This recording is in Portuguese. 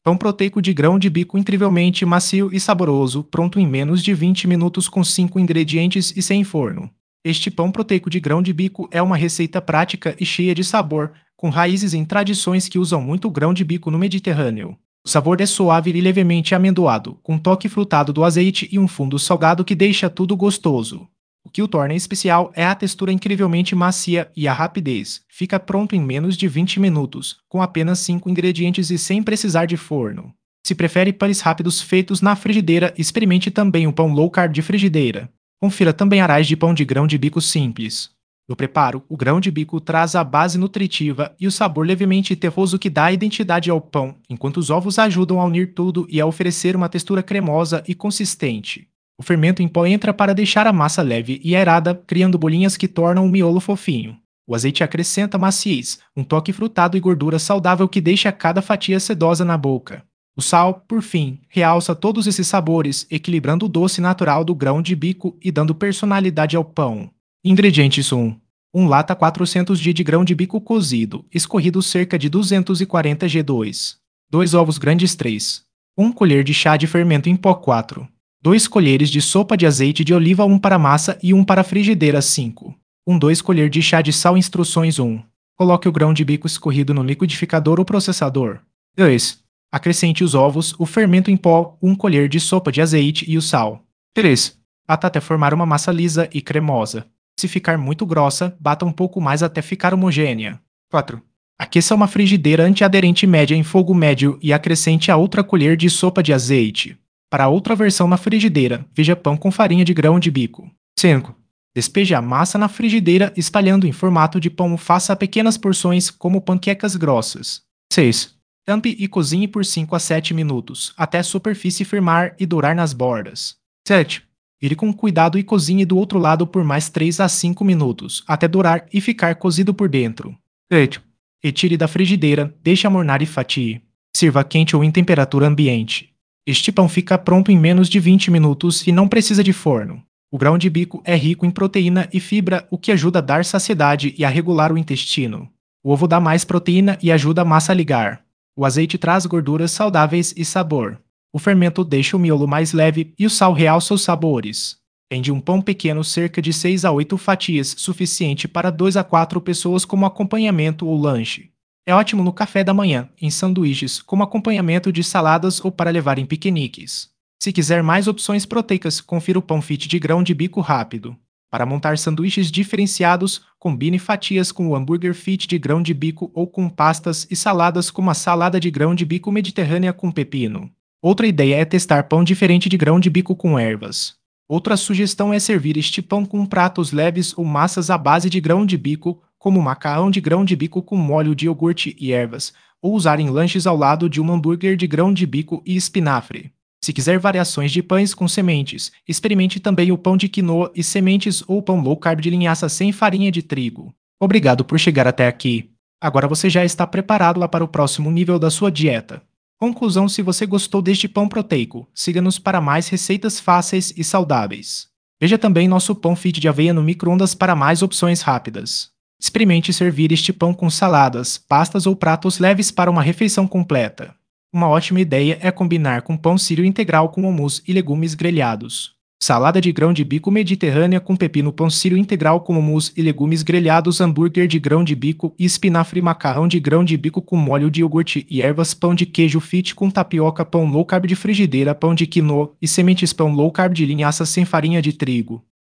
Pão proteico de grão de bico incrivelmente macio e saboroso, pronto em menos de 20 minutos com 5 ingredientes e sem forno. Este pão proteico de grão de bico é uma receita prática e cheia de sabor, com raízes em tradições que usam muito grão de bico no Mediterrâneo. O sabor é suave e levemente amendoado, com um toque frutado do azeite e um fundo salgado que deixa tudo gostoso. O que o torna especial é a textura incrivelmente macia e a rapidez. Fica pronto em menos de 20 minutos, com apenas 5 ingredientes e sem precisar de forno. Se prefere pães rápidos feitos na frigideira, experimente também o pão low carb de frigideira. Confira também arais de pão de grão de bico simples. No preparo, o grão de bico traz a base nutritiva e o sabor levemente terroso que dá identidade ao pão, enquanto os ovos ajudam a unir tudo e a oferecer uma textura cremosa e consistente. O fermento em pó entra para deixar a massa leve e aerada, criando bolinhas que tornam o miolo fofinho. O azeite acrescenta maciez, um toque frutado e gordura saudável que deixa cada fatia sedosa na boca. O sal, por fim, realça todos esses sabores, equilibrando o doce natural do grão de bico e dando personalidade ao pão. Ingredientes 1. 1 lata 400 g de grão de bico cozido, escorrido cerca de 240 g. 2 ovos grandes 3. 1 colher de chá de fermento em pó 4. 2 colheres de sopa de azeite de oliva 1 para massa e 1 para frigideira 5. 2 colher de chá de sal instruções 1. Coloque o grão de bico escorrido no liquidificador ou processador. 2. Acrescente os ovos, o fermento em pó, 1 colher de sopa de azeite e o sal. 3. Bata até formar uma massa lisa e cremosa. Se ficar muito grossa, bata um pouco mais até ficar homogênea. 4. Aqueça uma frigideira antiaderente média em fogo médio e acrescente a outra colher de sopa de azeite. Para outra versão na frigideira, veja pão com farinha de grão de bico. 5. Despeje a massa na frigideira espalhando em formato de pão. Faça pequenas porções como panquecas grossas. 6. Tampe e cozinhe por 5 a 7 minutos, até a superfície firmar e dourar nas bordas. 7. Vire com cuidado e cozinhe do outro lado por mais 3 a 5 minutos, até dourar e ficar cozido por dentro. 8. Retire da frigideira, deixe amornar e fatie. Sirva quente ou em temperatura ambiente. Este pão fica pronto em menos de 20 minutos e não precisa de forno. O grão de bico é rico em proteína e fibra, o que ajuda a dar saciedade e a regular o intestino. O ovo dá mais proteína e ajuda a massa a ligar. O azeite traz gorduras saudáveis e sabor. O fermento deixa o miolo mais leve e o sal realça os sabores. Rende um pão pequeno, cerca de 6 a 8 fatias, suficiente para 2 a 4 pessoas como acompanhamento ou lanche. É ótimo no café da manhã, em sanduíches, como acompanhamento de saladas ou para levar em piqueniques. Se quiser mais opções proteicas, confira o pão fit de grão de bico rápido. Para montar sanduíches diferenciados, combine fatias com o hambúrguer fit de grão de bico ou com pastas e saladas como a salada de grão de bico mediterrânea com pepino. Outra ideia é testar pão diferente de grão de bico com ervas. Outra sugestão é servir este pão com pratos leves ou massas à base de grão de bico, como macarrão de grão de bico com molho de iogurte e ervas, ou usar em lanches ao lado de um hambúrguer de grão de bico e espinafre. Se quiser variações de pães com sementes, experimente também o pão de quinoa e sementes ou pão low carb de linhaça sem farinha de trigo. Obrigado por chegar até aqui. Agora você já está preparado lá para o próximo nível da sua dieta. Conclusão: se você gostou deste pão proteico, siga-nos para mais receitas fáceis e saudáveis. Veja também nosso pão fit de aveia no micro-ondas para mais opções rápidas. Experimente servir este pão com saladas, pastas ou pratos leves para uma refeição completa. Uma ótima ideia é combinar com pão sírio integral com hummus e legumes grelhados. Salada de grão de bico mediterrânea com pepino, pão sírio integral com hummus e legumes grelhados, hambúrguer de grão de bico e espinafre, macarrão de grão de bico com molho de iogurte e ervas, pão de queijo fit com tapioca, pão low carb de frigideira, pão de quinoa e sementes, pão low carb de linhaça sem farinha de trigo.